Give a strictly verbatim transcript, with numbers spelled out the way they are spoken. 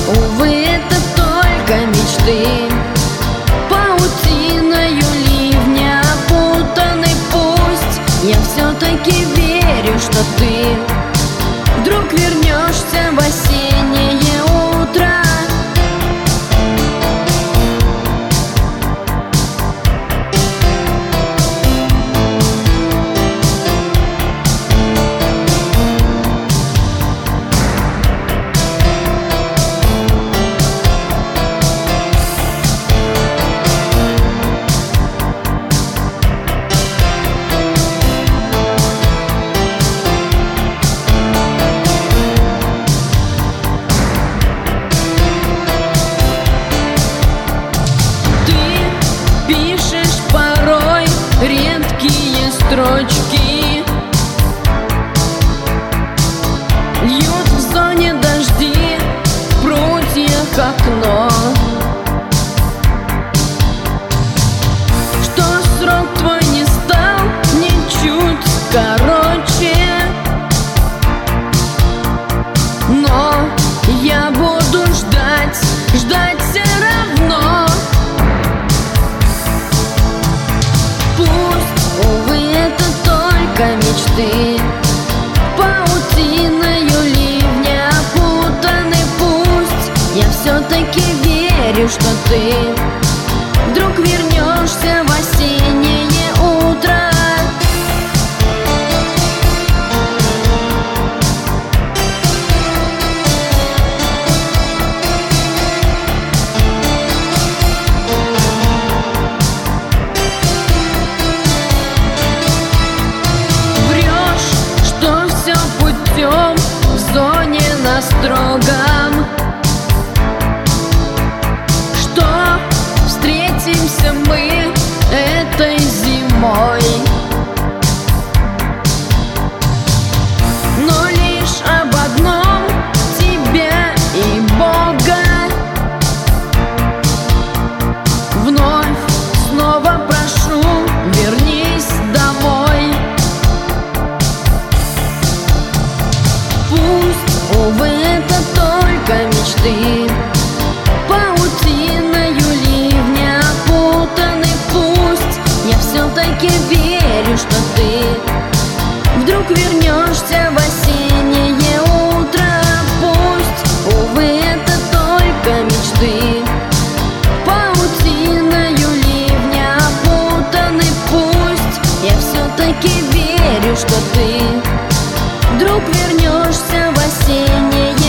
увы, это только мечты. Паутиною ливня опутаны пусть. Я все-таки верю, что ты вдруг вернешься в осеннее утро. Редкие строчки льют в зоне дожди, в прутьях окно. Что срок твой не стал ничуть короче, но я буду ждать, ждать все равно. Увы, это только мечты. Паутиною ливня опутаны пусть. Я все-таки верю, что ты вдруг вернешься в осеннее утро. В зоне на строгом, что встретимся мы этой зимой, но лишь об одном — тебя и Бога. Вновь, снова прошу, вернись домой. Пусть, увы, это только мечты. Паутиною ливня опутаны пусть. Я все-таки верю, что ты вдруг вернешься в осеннее утро. Пусть, увы, это только мечты. Паутиною ливня опутаны пусть. Я все-таки верю, что ты вдруг вернешься в осеннее